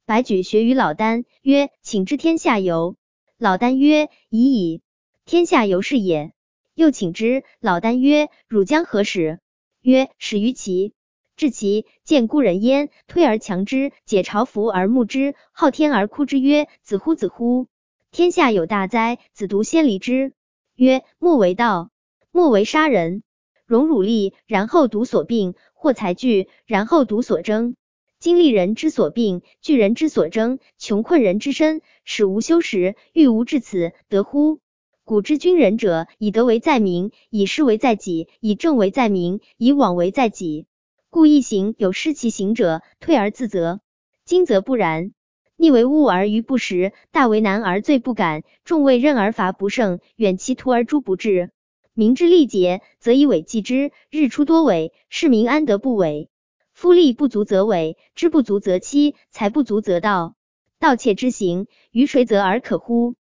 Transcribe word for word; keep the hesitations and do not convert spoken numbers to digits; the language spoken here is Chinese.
白举学于老聃，曰：请知天下由。老聃曰：已矣。天下由是也。又请之。老聃曰：汝将何使？曰：始于齐。至齐，见孤人焉，推而强之，解朝服而牧之，昊天而哭之，曰：子乎子乎！天下有大哉！子独先离之。曰：莫为道，莫为杀人。荣辱利，然后独所病；获财聚，然后独所争。今利人之所病，聚人之所争，穷困人之身，使无休时，欲无至此，得乎？古之君人者，以德为在民，以失为在己，以正为在民，以枉为在己。故一行有失其行者，退而自责。今则不然。逆为恶而愚不实，大为难而罪不敢，众为任而伐不胜，远其途而诛不至。民之力竭，则以伪计之，日出多伪，市民安得不伪？夫力不足则伪，知不足则欺，财不足则盗。盗窃之行，于谁则而可乎？